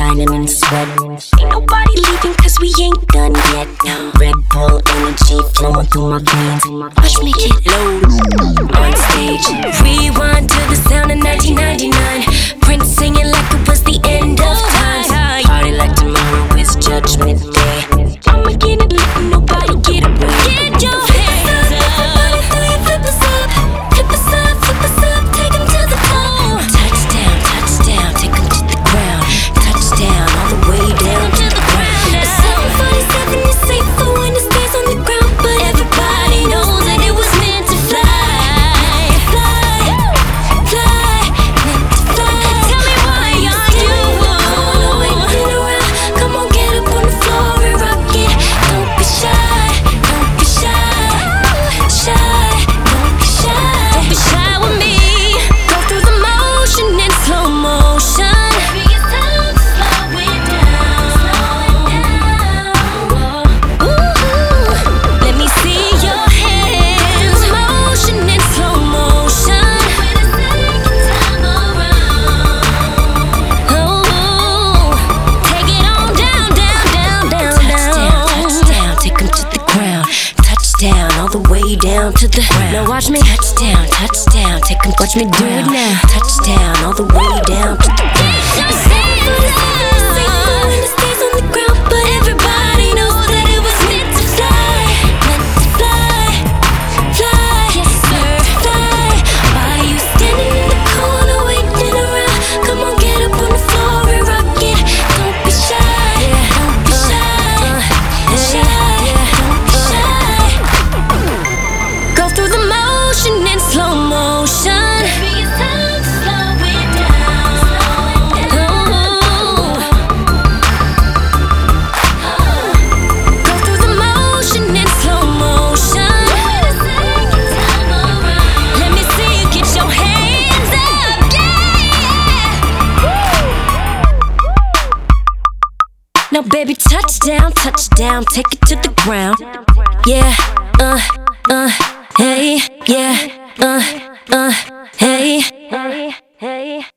shining in the sweat. Ain't nobody leaving cause we ain't done yet. Red Bull energy flowing through my veins. Watch me get low on stage. Rewind to the sound of 1999. Prince singing like it was the end of time. Party like tomorrow is Judgment Day. I'ma get it lit and nobody get away. Get your hands up. Flip us up, flip us up, flip us up. Take 'em to the floor. Touchdown, touchdown, take 'em to the ground. Touchdown, all the way down to the ground. The 747 is safe for when it stays on the ground, but everybody knows that it was meant to fly. Fly, fly, meant to fly. Tell me why are you? Come on, waiting around. Come on, get up on the floor and rock it. Don't be shy, don't be shy, shy. Don't be shy, don't be shy with me. Go through the motion in slow motion. Baby, it's time to slow it down, slow it down. Ooh, let me see your hands. Motion in slow motion. With a second time around. Oh, take it on down, down, down, down, down. Touchdown, take 'em to the ground. Touchdown, all the way down to the ground. Now watch me. Touchdown, touchdown, take 'em, watch me do it now. Touchdown, all the way down to the ground. Safe for when it stays on the ground, but everybody knows that it was meant to fly. Meant to fly, fly, yes sir, fly. Why you standing in the corner waiting around? Come on, get up on the floor and rock it. Don't be shy, don't be shy, shy, don't be shy. Go through the motion in slow motion. Baby, it's time to slow it down, slow it down. Go through the motion in slow motion. With a second time around. Let me see you get your hands up, yeah. Now baby, touchdown, touchdown, take it to the ground. Yeah, hey, yeah, hey.